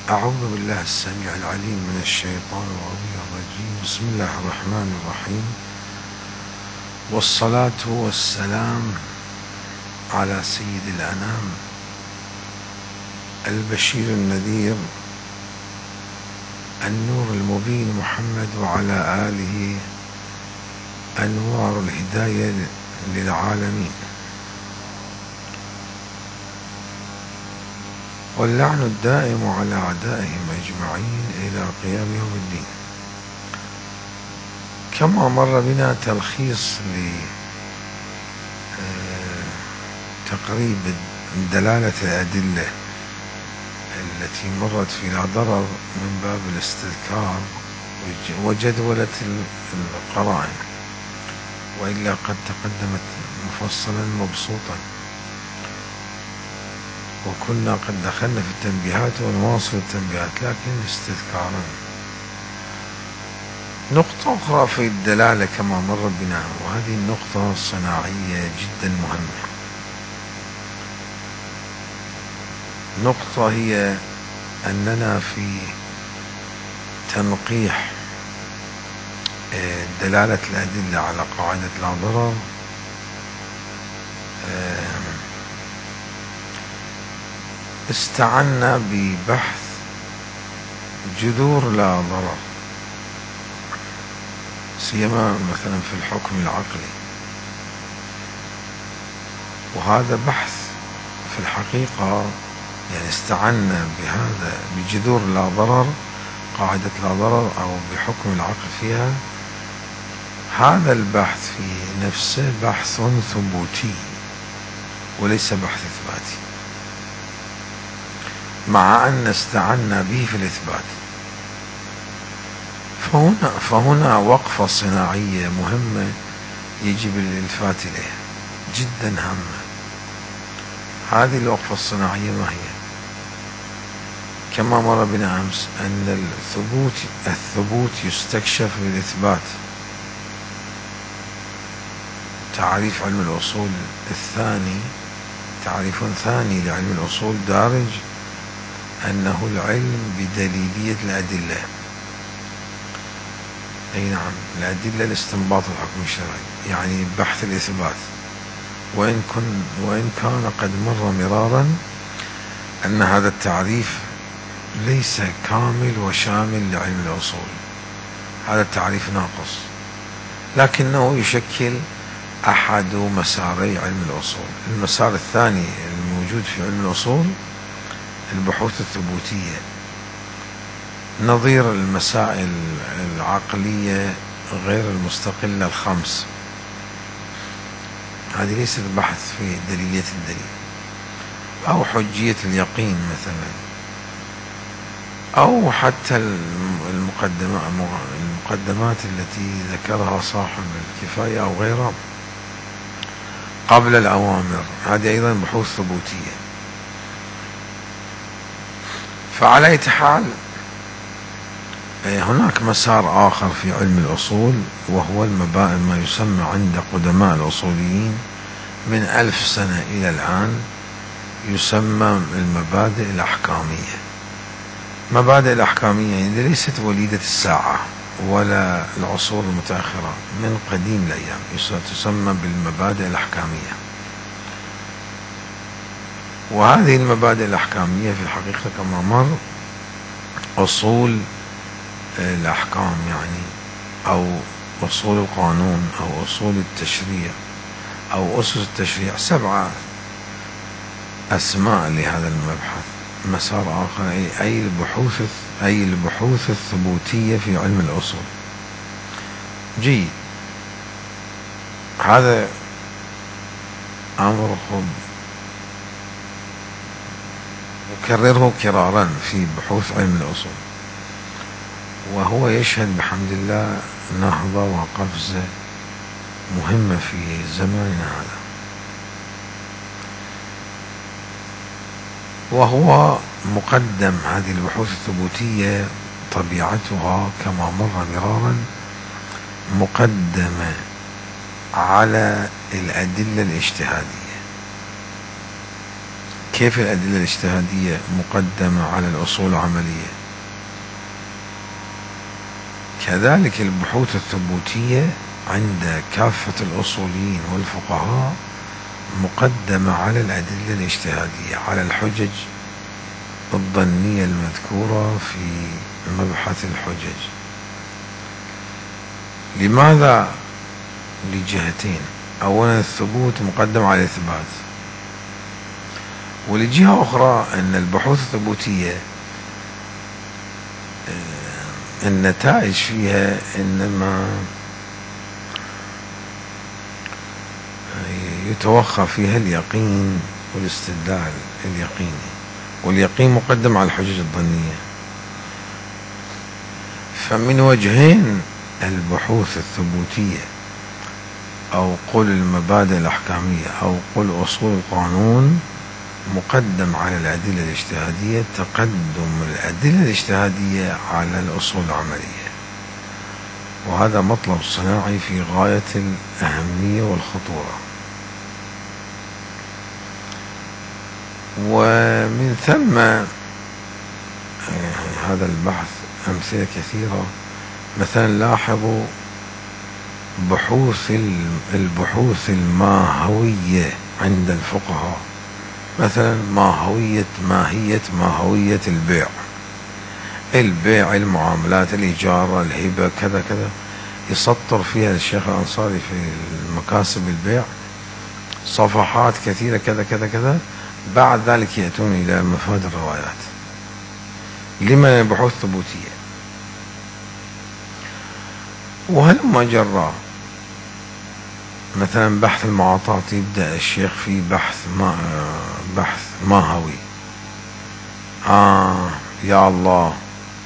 أعوذ بالله السميع العليم من الشيطان الرجيم. بسم الله الرحمن الرحيم، والصلاة والسلام على سيد الأنام البشير النذير النور المبين محمد، وعلى آله أنوار الهداية للعالمين، واللعن الدائم على أعدائهم أجمعين إلى قيام يوم الدين. كما مر بنا تلخيص لتقريب دلالة الأدلة التي مرت في لا ضرر من باب الاستذكار وجدولة القرائن، وإلا قد تقدمت مفصلا مبسوطا، وكنا قد دخلنا في التنبيهات ونواصل التنبيهات لكن استذكارا. نقطة أخرى في الدلالة كما مر بنا، وهذه النقطة صناعية جدا مهمة. نقطة هي أننا في تنقيح دلالة الأدلة على قاعدة لا ضرر استعنا ببحث جذور لا ضرر، سيما مثلا في الحكم العقلي، وهذا بحث في الحقيقة يعني استعنا بهذا بجذور لا ضرر، قاعدة لا ضرر أو بحكم العقل فيها. هذا البحث في نفسه بحث ثبوتي وليس بحث إثباتي، مع أن استعنا به في الإثبات. فهنا وقفة صناعية مهمة يجب الإلفات إليها، جدا هامة. هذه الوقفة الصناعية ما هي؟ كما مر بنا أمس أن الثبوت يستكشف بالإثبات. تعريف علم الأصول الثاني، تعريف ثاني لعلم الأصول دارج، أنه العلم بدليلية الأدلة. أي نعم، الأدلة لاستنباط الحكم الشرعي، يعني بحث الإثبات. وإن كان قد مر مرارا أن هذا التعريف ليس كامل وشامل لعلم الأصول، هذا التعريف ناقص، لكنه يشكل أحد مساري علم الأصول. المسار الثاني الموجود في علم الأصول البحوث الثبوتية، نظير المسائل العقلية غير المستقلة الخمس. هذه ليست بحث في دليلية الدليل أو حجية اليقين مثلا، أو حتى المقدمات التي ذكرها صاحب الكفاية أو غيرها قبل الأوامر، هذه أيضا بحوث ثبوتية. فعلى أي حال هناك مسار آخر في علم الأصول، وهو المبادئ، ما يسمى عند قدماء الأصوليين من 1000 سنة إلى الآن يسمى المبادئ الأحكامية. مبادئ الأحكامية يعني ليست وليدة الساعة ولا العصور المتأخرة، من قديم الأيام تسمى بالمبادئ الأحكامية. وهذه المبادئ الأحكامية في الحقيقة كما مر أصول الأحكام، يعني أو أصول القانون أو أصول التشريع أو أسس التشريع، 7 أسماء لهذا المبحث. مسار آخر أي البحوث الثبوتية في علم الأصول. جيد، هذا أمر أكرره كرارا في بحوث علم الأصول، وهو يشهد بحمد الله نهضة وقفزة مهمة في زماننا هذا. وهو مقدم هذه البحوث الثبوتية، طبيعتها كما مر مرارا مقدمة على الأدلة الاجتهادية. كيف الأدلة الاجتهادية مقدمة على الأصول العملية؟ كذلك البحوث الثبوتية عند كافة الأصوليين والفقهاء مقدمة على الأدلة الاجتهادية، على الحجج الظنية المذكورة في مبحث الحجج. لماذا؟ لجهتين: أولا الثبوت مقدم على الإثبات، ولجهة أخرى أن البحوث الثبوتية النتائج فيها إنما يتوخى فيها اليقين والاستدلال اليقيني، واليقين مقدم على الحجج الظنية. فمن وجهين البحوث الثبوتية أو قل المبادئ الأحكامية أو قل أصول القانون مقدم على الأدلة الاجتهادية تقدم الأدلة الاجتهادية على الأصول العملية، وهذا مطلب صناعي في غاية الأهمية والخطورة. ومن ثم هذا البحث أمثلة كثيرة. مثلا لاحظوا البحوث الماهوية عند الفقهاء، مثلا ماهية البيع، المعاملات، الإجارة، الهبة، كذا كذا، يسطر فيها الشيخ الأنصاري في المكاسب البيع صفحات كثيرة كذا كذا كذا. بعد ذلك يأتون إلى مفاد الروايات. لمن البحوث الثبوتية؟ وهلما جرى مثلا بحث المعاطاة، يبدأ الشيخ في بحث ماهوي. يا الله،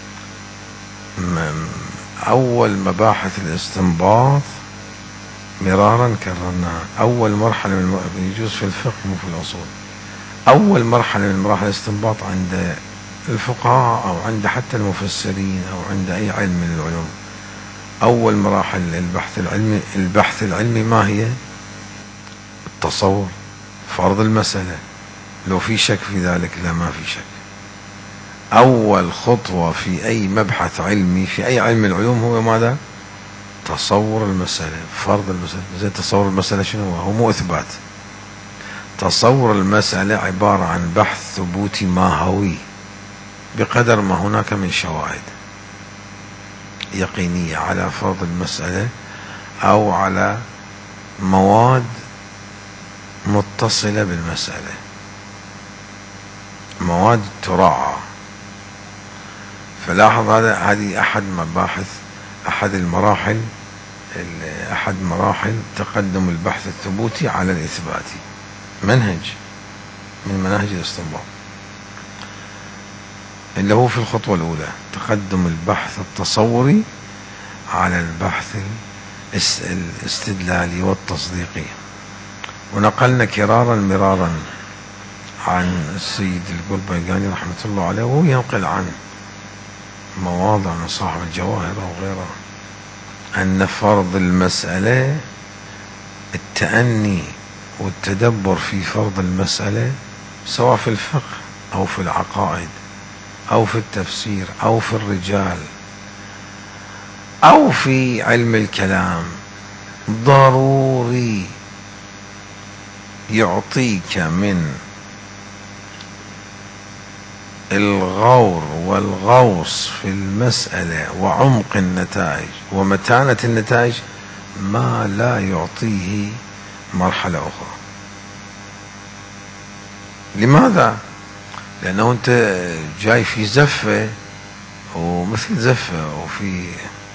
أول مباحث الاستنباط مرارا كررناها. أول مرحلة يجوز في الفقه مو في الأصول، أول مرحلة من مراحل الاستنباط عند الفقهاء أو عند حتى المفسرين أو عند أي علم من العلوم، أول مراحل البحث العلمي ما هي؟ التصور، فرض المسألة. لو في شك في ذلك؟ لا، ما في شك. أول خطوة في أي مبحث علمي في أي علم من العلوم هو ماذا؟ تصور المسألة، فرض المسألة. زي تصور المسألة شنو هو؟ مو إثبات. تصور المسألة عبارة عن بحث ثبوتي ماهوي بقدر ما هناك من شواهد يقينية على فرض المسألة أو على مواد متصلة بالمسألة، مواد تراعى. فلاحظ هذه أحد مراحل تقدم البحث الثبوتي على الإثباتي، منهج من مناهج الاستنباط، اللي هو في الخطوة الأولى تقدم البحث التصوري على البحث الاستدلالي والتصديقي. ونقلنا كرارا مرارا عن السيد القربيقاني رحمة الله عليه، وهو ينقل عن مواضع من صاحب الجواهر وغيره، أن فرض المسألة، التأني والتدبر في فرض المسألة، سواء في الفقه أو في العقائد أو في التفسير أو في الرجال أو في علم الكلام، ضروري يعطيك من الغور والغوص في المسألة وعمق النتائج ومتانة النتائج ما لا يعطيه مرحلة أخرى. لماذا؟ لأنه أنت جاي في زفة، ومثل زفة، وفي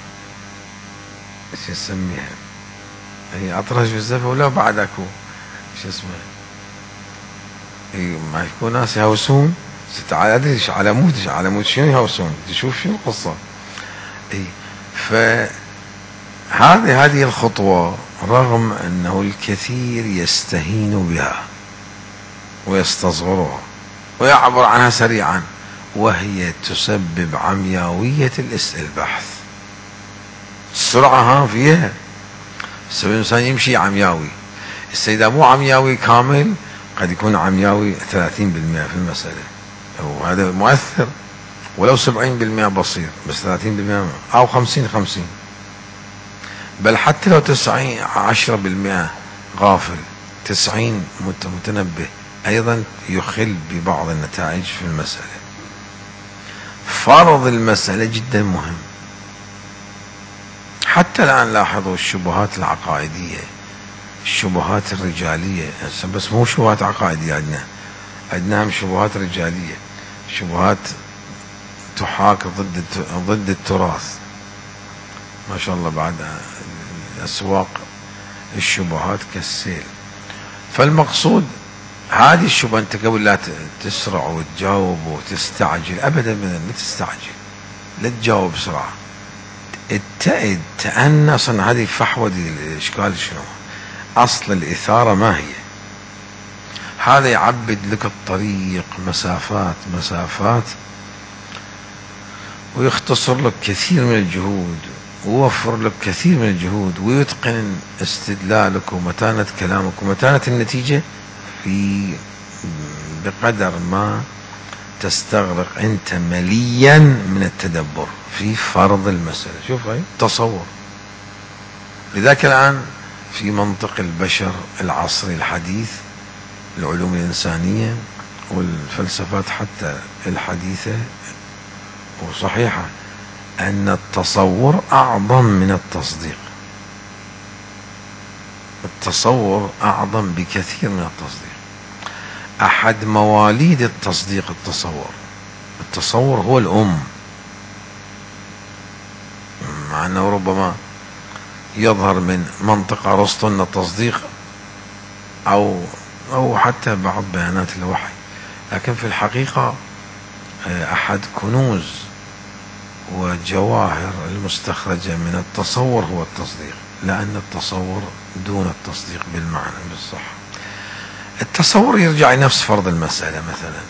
شو نسميها، هي أطرش في الزفة ولا بعد أكو شو اسمه، ما يكون ناس يهوسون. تعال على مود شنو يهوسون، تشوف شنو القصة. فهذه الخطوة رغم أنه الكثير يستهين بها ويستصغرها ويعبر عنها سريعا، وهي تسبب عمياوية البحث. السرعة فيها تسبب الإنسان يمشي عمياوي. إذا مو عمياوي كامل قد يكون عمياوي 30% في المسألة، وهذا مؤثر، ولو 70% بصير، بس 30% أو 50-50، بل حتى لو 10% غافل 90 متنبه، أيضا يخل ببعض النتائج في المسألة. فرض المسألة جدا مهم. حتى الآن لاحظوا الشبهات العقائدية، الشبهات الرجالية، بس مو شبهات عقائدية، عندنا هم شبهات رجالية، شبهات تحاك ضد التراث. ما شاء الله بعد الأسواق الشبهات كالسيل. فالمقصود هذه الشبهة، أنت قبل لا تسرع وتجاوب وتستعجل أبدا، لا تستعجل، لا تجاوب بسرعة، ابتعد، تأنس. هذه فحوى الإشكال شنو؟ أصل الإثارة ما هي؟ هذا يعبد لك الطريق مسافات ويختصر لك كثير من الجهود، ويوفر لك كثير من الجهود، ويتقن استدلالك ومتانة كلامك ومتانة النتيجة بقدر ما تستغرق أنت مليا من التدبر في فرض المسألة. شوف هاي تصور. لذلك الآن في منطق البشر العصري الحديث، العلوم الإنسانية والفلسفات حتى الحديثة وصحيحة، أن التصور أعظم من التصديق. التصور أعظم بكثير من التصديق. أحد مواليد التصديق التصور هو الأم، مع أنه ربما يظهر من منطق أرسطو أن التصديق أو حتى بعض بيانات الوحي، لكن في الحقيقة أحد كنوز وجواهر المستخرجة من التصور هو التصديق، لأن التصور دون التصديق بالمعنى بالصح. التصور يرجع لنفس فرض المسألة مثلا.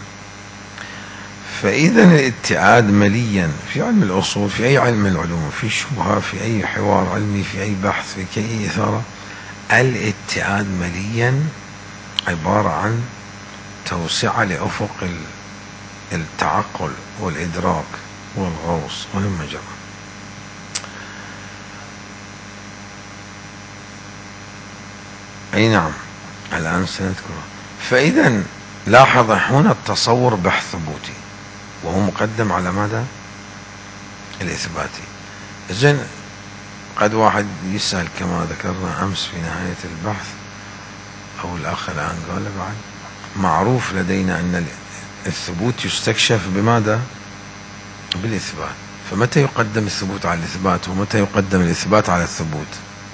فإذا الابتعاد مليا في علم الأصول، في أي علم من العلوم، في شبهة، في أي حوار علمي، في أي بحث، في أي إثارة، الابتعاد مليا عبارة عن توسعة لأفق التعقل والإدراك والغوص والمجرى. أي نعم، الآن سنذكره. فإذا لاحظ هنا التصور بحث ثبوتي، وهو مقدم على ماذا؟ الإثباتي. زين، قد واحد يسأل كما ذكرنا أمس في نهاية البحث، أو الأخ الآن قال بعد، معروف لدينا أن الثبوت يستكشف بماذا؟ بالإثبات. فمتى يقدم الثبوت على الإثبات، ومتى يقدم الإثبات على الثبوت؟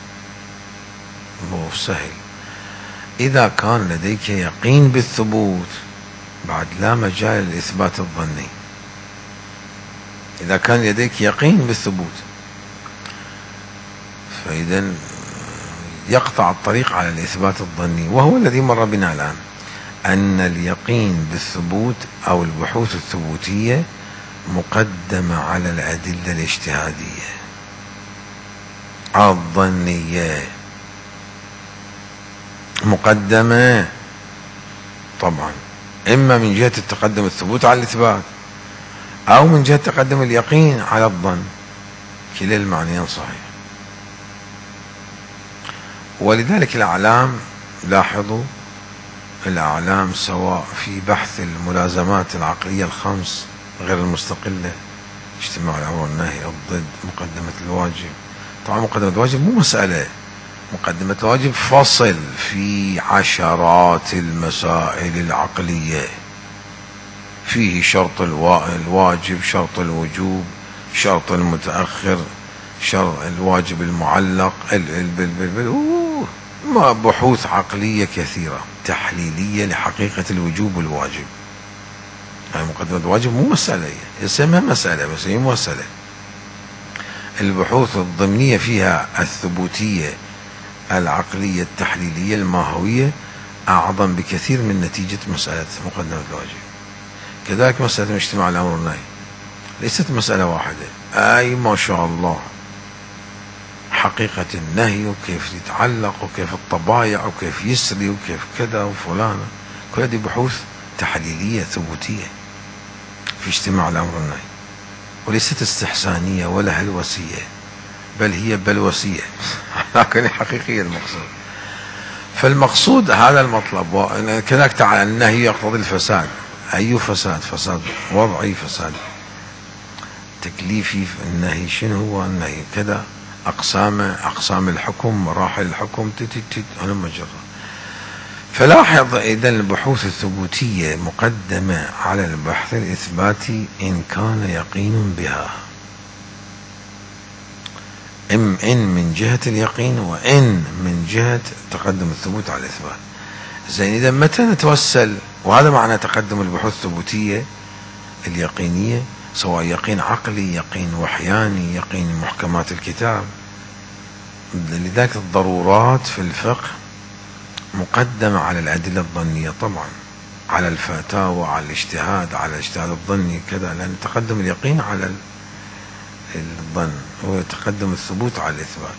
هو سهل. إذا كان لديك يقين بالثبوت بعد لا مجال للإثبات الظني. إذا كان لديك يقين بالثبوت، فإذا يقطع الطريق على الإثبات الظني، وهو الذي مر بنا الآن، أن اليقين بالثبوت أو البحوث الثبوتية مقدمة على الأدلة الاجتهادية الظنية، مقدمة طبعا، إما من جهة التقدم الثبوت على الإثبات، أو من جهة تقدم اليقين على الظن، كلا المعنيين صحيح. ولذلك الأعلام، لاحظوا الأعلام سواء في بحث الملازمات العقلية الخمس غير المستقلة، اجتماع الأمر والنهي، الضد، مقدمة الواجب. طبعا مقدمة الواجب مو مسألة، مقدمة الواجب فصل في عشرات المسائل العقلية، فيه شرط الواجب، شرط الوجوب، شرط المتأخر، شرط الواجب المعلق، بحوث عقلية كثيرة تحليلية لحقيقة الوجوب والواجب. يعني مقدمة الواجب مو مسألة، اسمها مسألة بس هي مو مسألة. البحوث الضمنية فيها الثبوتية العقلية التحليلية الماهوية أعظم بكثير من نتيجة مسألة مقدمة الواجب. كذلك مسألة اجتماع الأمر والنهي ليست مسألة واحدة، أي ما شاء الله حقيقة النهي، وكيف يتعلق، وكيف الطبايع، وكيف يسري، وكيف كذا وفلانة. اكو هذه بحوث تحليلية ثبوتية في اجتماع الأمر والنهي، وليست استحسانية ولا هلوسية، بل هي بلوسية لكن حقيقية المقصود. فالمقصود هذا المطلب. كذلك تعالى النهي يقتضي الفساد. أي فساد؟ فساد وضعي، فساد تكليفي. النهي شنو هو النهي؟ كذا أقسام الحكم، مراحل الحكم، أنا مجرد. فلاحظ إذا البحوث الثبوتية مقدمة على البحث الإثباتي إن كان يقين بها، إن من جهة اليقين وإن من جهة تقدم الثبوت على الإثبات. زين، إذا متى نتوسل؟ وهذا معنى تقدم البحوث الثبوتية اليقينية، سواء يقين عقلي، يقين وحياني، يقين محكمات الكتاب. لذلك الضرورات في الفقه مقدمة على الأدلة الظنية طبعا، على الفتاوى، على الاجتهاد، على الاجتهاد الظني كذا، لأن تقدم اليقين على الظن ويتقدم الثبوت على الإثبات،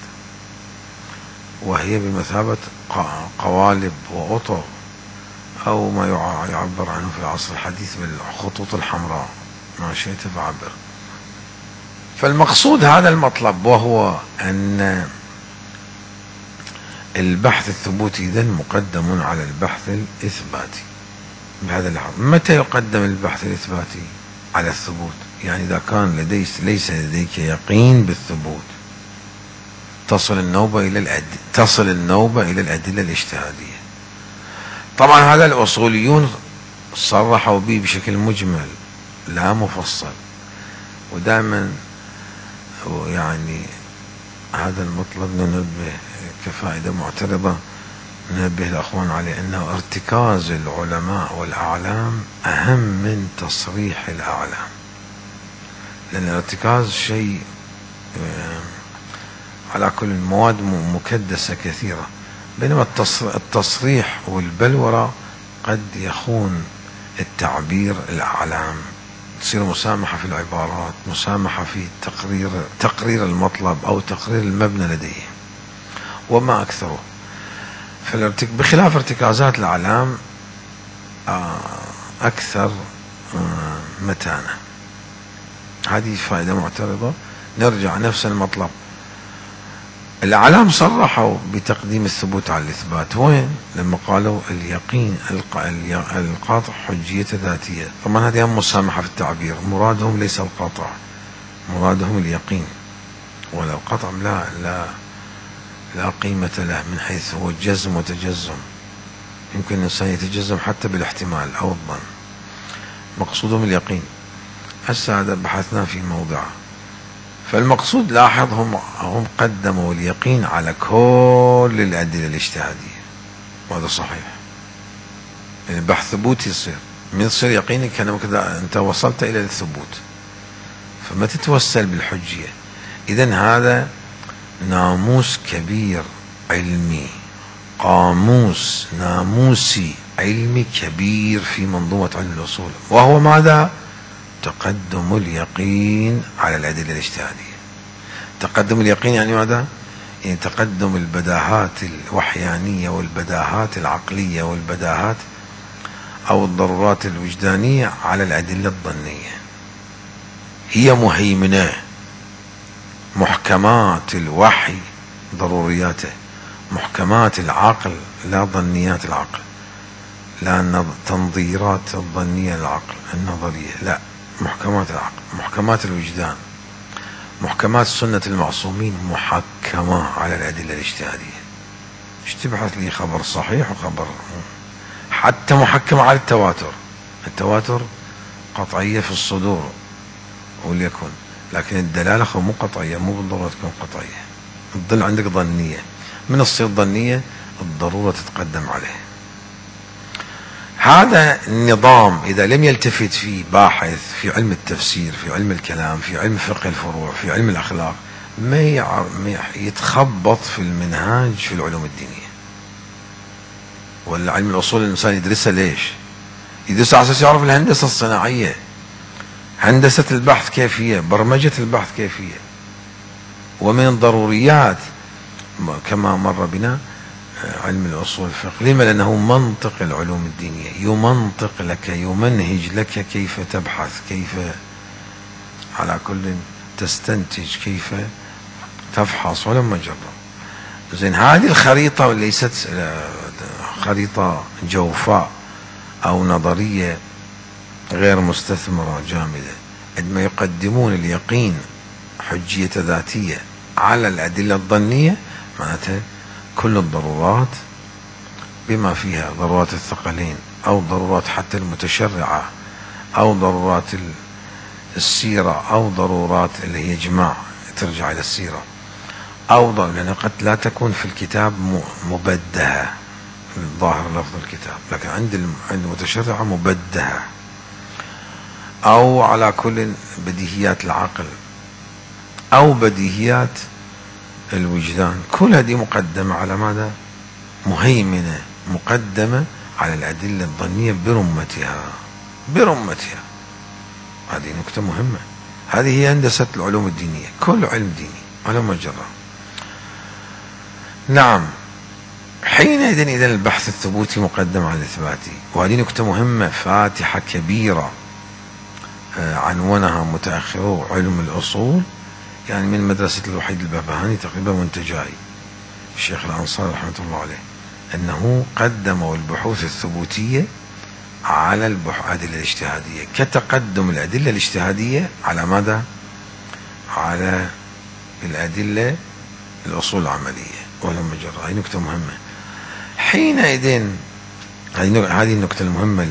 وهي بمثابة قوالب وأطر، أو ما يعبر عنه في العصر الحديث بالخطوط الحمراء، ما شئت فعبر. فالمقصود هذا المطلب، وهو أن البحث الثبوتي إذن مقدم على البحث الإثباتي بهذا اللحظة. متى يقدم البحث الإثباتي على الثبوت؟ يعني إذا كان ليس لديك يقين بالثبوت، تصل النوبة إلى الأدلة الاجتهادية. طبعا هذا الأصوليون صرحوا به بشكل مجمل لا مفصل، ودائما يعني هذا المطلب ننبه كفائدة معترضة، ننبه الأخوان عليه أنه ارتكاز العلماء والأعلام أهم من تصريح الأعلام، لأن الارتكاز شيء على كل المواد مكدسة كثيرة، بينما التصريح والبلورة قد يخون التعبير الأعلام، تصير مسامحة في العبارات، مسامحة في تقرير المطلب أو تقرير المبنى لديه وما أكثره. بخلاف ارتكازات الأعلام أكثر متانة. هذه فائدة معترضة. نرجع نفس المطلب. الأعلام صرحوا بتقديم الثبوت على الإثبات، وين؟ لما قالوا اليقين القاطع حجية ذاتية. طبعا هذه هم مسامحة في التعبير، مرادهم ليس القاطع، مرادهم اليقين، ولا القطع لا قيمة له من حيث هو جزم وتجزم. يمكن الإنسان يتجزم حتى بالاحتمال أو الظن، مقصودهم اليقين. هسه هذا بحثنا في موضعه. فالمقصود لاحظ هم قدموا اليقين على كل الأدلة الاجتهادية، وهذا صحيح. يعني البحث ثبوتي يصير من يصير يقيني كذا أنت وصلت إلى الثبوت، فما تتوسل بالحجية. إذن هذا ناموس كبير علمي، قاموس ناموسي علمي كبير في منظومة علم الأصول، وهو ماذا؟ تقدم اليقين على الأدلة الاجتهادية. تقدم اليقين يعني ماذا؟ يعني تقدم البداهات الوحيانية والبداهات العقلية والبداهات أو الضرورات الوجدانية على الأدلة الظنية. هي مهيمنة، محكمات الوحي ضرورياته، محكمات العقل لا ظنيات العقل، لا تنظيرات الظنية للعقل النظرية، لا، محكمات العقل، محكمات الوجدان، محكمات سنة المعصومين محكمة على الأدلة الاجتهادية. ايش تبحث لي خبر صحيح وخبر حتى محكمة على التواتر. التواتر قطعية في الصدور وليكن، لكن الدلالة مو قطعية، مو بالضرورة تكون قطعية. تظل عندك ظنية، من تصير ظنية الضرورة تتقدم عليه. هذا النظام إذا لم يلتفت فيه باحث في علم التفسير، في علم الكلام، في علم فقه الفروع، في علم الأخلاق، ما يتخبط في المنهاج في العلوم الدينية. ولا علم الأصول الإنسان يدرسها ليش؟ يدرسها على أساس يعرف الهندسة الصناعية، هندسة البحث كيفية، برمجة البحث كيفية. ومن الضروريات كما مر بنا علم الأصول الفقه. لما؟ لأنه منطق العلوم الدينية، يمنطق لك، يمنهج لك كيف تبحث، كيف على كل تستنتج، كيف تفحص ولما جرب. زين، هذه الخريطة ليست خريطة جوفاء أو نظرية غير مستثمرة جامدة. عندما يقدمون اليقين حجية ذاتية على الأدلة الظنية، معناتها كل الضرورات بما فيها ضرورات الثقلين أو ضرورات حتى المتشرعة أو ضرورات السيرة أو ضرورات اللي هي جماع ترجع إلى السيرة أو لأن قد لا تكون في الكتاب مبدهة ظاهر لفظ الكتاب، لكن عند المتشرعة مبدهة، أو على كل بديهيات العقل أو بديهيات الوجدان، كل هذه مقدمة على ماذا؟ مهيمنة، مقدمة على الأدلة الظنية برمتها. هذه نكتة مهمة. هذه هي هندسة العلوم الدينية، كل علم ديني على مجرى. نعم، حينئذ إذا البحث الثبوتي مقدم على الإثباتي، وهذه نكتة مهمة فاتحة كبيرة عنونها متأخرو علم الأصول، يعني من مدرسة الوحيد البهبهاني تقريبا وانتجائي الشيخ الأنصاري رحمة الله عليه، أنه قدموا البحوث الثبوتية على الأدلة الاجتهادية، كتقدم الأدلة الاجتهادية على ماذا؟ على الأدلة الأصول العملية ولما جرى. هذه نكتة مهمة. حينئذ هذه النكتة المهمة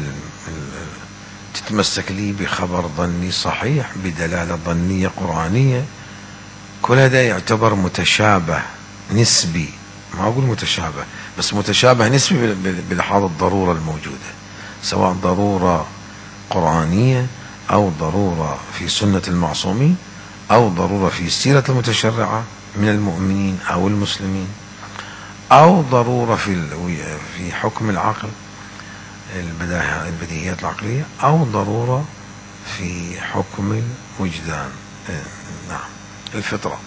تتمسك لي بخبر ظني صحيح بدلالة ظنية قرآنية، كل هذا يعتبر متشابه نسبي، ما أقول متشابه بس متشابه نسبي بلحاظ الضرورة الموجودة، سواء ضرورة قرآنية أو ضرورة في سنة المعصومين أو ضرورة في سيرة المتشرعة من المؤمنين أو المسلمين، أو ضرورة في حكم العقل البديهيات العقلية، أو ضرورة في حكم الوجدان، نعم الفطرة،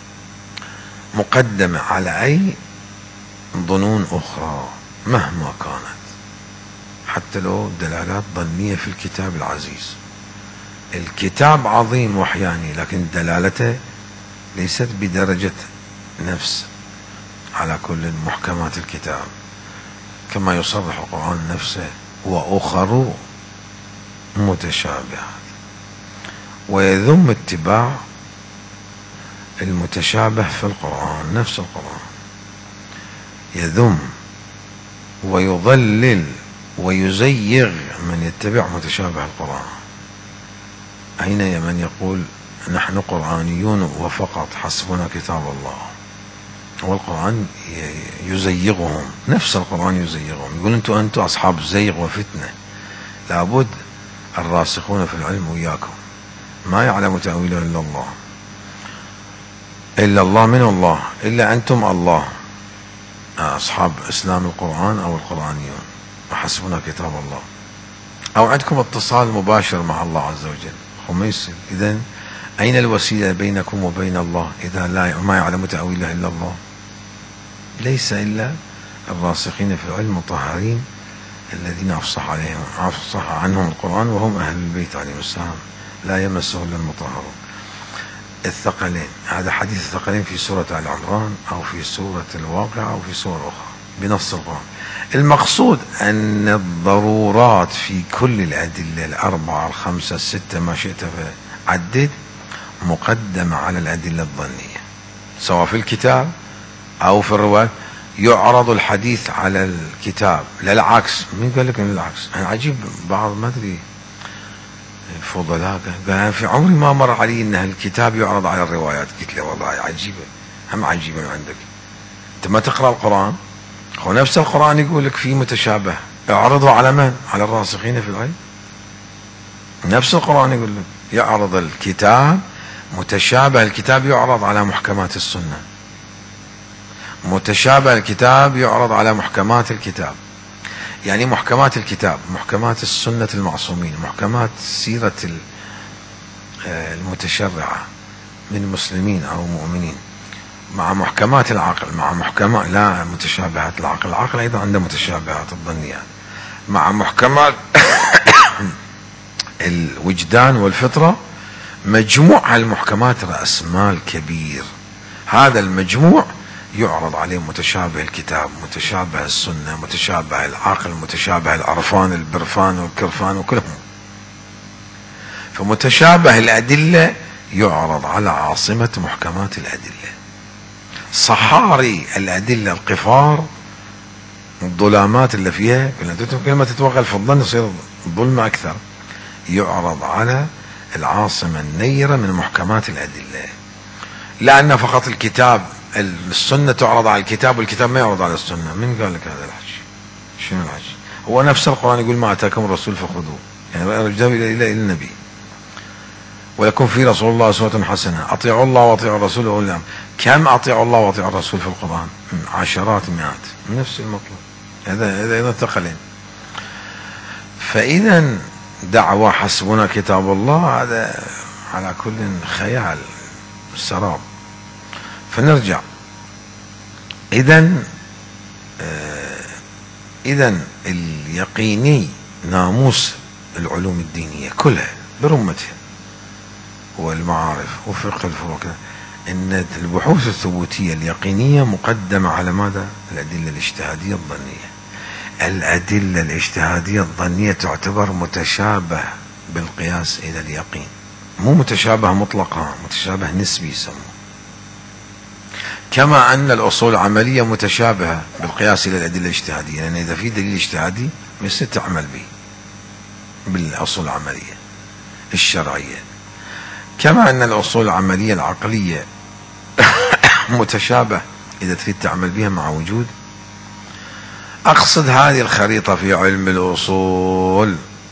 مقدمة على أي ظنون أخرى مهما كانت، حتى لو دلالات ظنية في الكتاب العزيز. الكتاب عظيم وحياني، لكن دلالته ليست بدرجة نفس على كل محكمات الكتاب، كما يصرح القرآن نفسه وأخر متشابهات، ويذم اتباع المتشابه في القرآن. نفس القرآن يذم ويضلل ويزيغ من يتبع متشابه القرآن. أين من يقول نحن قرآنيون وفقط حسبنا كتاب الله، والقرآن يزيغهم، نفس القرآن يزيغهم، يقول أنتم أصحاب زيغ وفتنة، لابد الراسخون في العلم وياكم ما يعلم تأويله إلا الله، إلا الله من الله، إلا أنتم الله أصحاب إسلام القرآن أو القرآنيون وحسبنا كتاب الله، أو عندكم اتصال مباشر مع الله عز وجل خميس. إذن أين الوسيلة بينكم وبين الله إذا ما يعلم تأويله إلا الله؟ ليس إلا الراسخين في العلم المطهرين الذين أفصح عنهم القرآن وهم أهل البيت عليهم السلام، لا يمسه إلا المطهرون. الثقلين، هذا حديث الثقلين في سورة آل عمران أو في سورة الواقعة أو في سورة أخرى بنص القرآن. المقصود أن الضرورات في كل الأدلة الأربعة الخمسة الستة ما شئت فعدد مقدمة على الأدلة الظنية، سواء في الكتاب أو في الرواية. يعرض الحديث على الكتاب، لا العكس. من قال لك العكس؟ أنا عجيب بعض ما أدري فضلاء قال في عمري ما مر علي أن الكتاب يعرض على الروايات. قلت له والله عجيبة، هم عجيبة من عندك، أنت ما تقرأ القرآن؟ هو نفس القرآن يقول لك فيه متشابه، اعرضه على من؟ على الراسخين في العلم. نفس القرآن يقول لك يعرض الكتاب متشابه، الكتاب يعرض على محكمات السنة، متشابه الكتاب يعرض على محكمات الكتاب. يعني محكمات الكتاب، محكمات السنة المعصومين، محكمات سيرة المتشرعة من مسلمين أو مؤمنين، مع محكمات العقل، مع محكمات لا متشابهات العقل، العقل أيضا عنده متشابهات الظنيات، مع محكمات الوجدان والفطرة. مجموع هالمحكمات رأس مال كبير. هذا المجموع يعرض عليه متشابه الكتاب، متشابه السنة، متشابه العقل، متشابه العرفان البرفان والكرفان وكلهم. فمتشابه الأدلة يعرض على عاصمة محكمات الأدلة. صحاري الأدلة القفار، الظلامات اللي فيها كل ما تتوغل في الظن يصير الظلم أكثر، يعرض على العاصمة النيرة من محكمات الأدلة. لأن فقط الكتاب، السنة تعرض على الكتاب والكتاب ما يعرض على السنة. من قال لك هذا الحكي؟ شنو الحكي؟ هو نفس القرآن يقول ما أتاكم الرسول فخذوه، يعني رجعوا إلى النبي، ولكم في رسول الله أسوة حسنة، أطيعوا الله وأطيعوا الرسول وأولي الأمر. كم أطيعوا الله وأطيعوا الرسول في القرآن؟ عشرات مئات، نفس المطلوب. هذا ثقلين. فإذا دعوة حسبنا كتاب الله هذا على كل خيال سراب. فنرجع. إذن اليقيني ناموس العلوم الدينية كلها برمتها والمعارف وفقه الفروع، إن البحوث الثبوتية اليقينية مقدمة على ماذا؟ الأدلة الاجتهادية الظنية. الأدلة الاجتهادية الظنية تعتبر متشابه بالقياس إلى اليقين، مو متشابه مطلقا، متشابه نسبي يسموه. كما أن الأصول العملية متشابهة بالقياس إلى الأدلة الاجتهادية، لأن إذا في دليل اجتهادي يصير تعمل به بالأصول العملية الشرعية. كما أن الأصول العملية العقلية متشابه إذا تريد تعمل بها مع وجود. أقصد هذه الخريطة في علم الأصول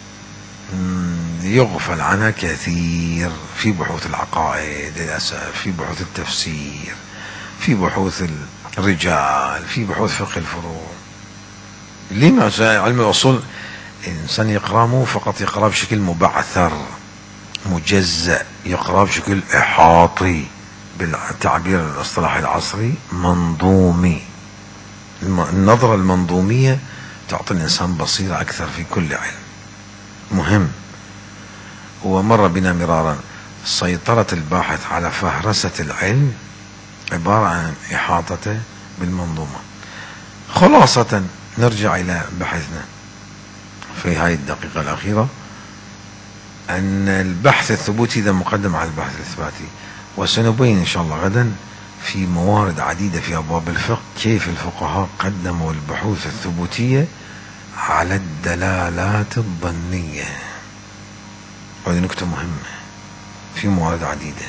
يغفل عنها كثير في بحوث العقائد للأسف، في بحوث التفسير، في بحوث الرجال، في بحوث فقه الفروع. لما علم الأصول الإنسان يقرأ مو فقط يقرأ بشكل مبعثر مجزأ، يقرأ بشكل إحاطي، بالتعبير الاصطلاحي العصري منظومي. النظرة المنظومية تعطي الإنسان بصيرة أكثر في كل علم. مهم. ومر بنا مرارا سيطرة الباحث على فهرسة العلم عبارة عن إحاطته بالمنظومة. خلاصة نرجع إلى بحثنا في هذه الدقيقة الأخيرة، أن البحث الثبوتي ذا مقدم على البحث الإثباتي، وسنبين إن شاء الله غدا في موارد عديدة في أبواب الفقه كيف الفقهاء قدموا البحوث الثبوتية على الدلالات الظنية. وهذه نكتة مهمة في موارد عديدة،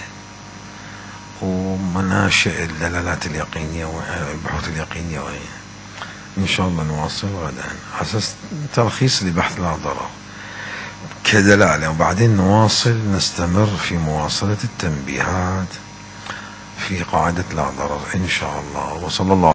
ومناشئ الدلالات اليقينية والبحوث اليقينية. وهي إن شاء الله نواصل غدا أساس تلخيص لبحث لا ضرر كدلالة، وبعدين نواصل نستمر في مواصلة التنبيهات في قاعدة لا ضرر إن شاء الله. وصلى الله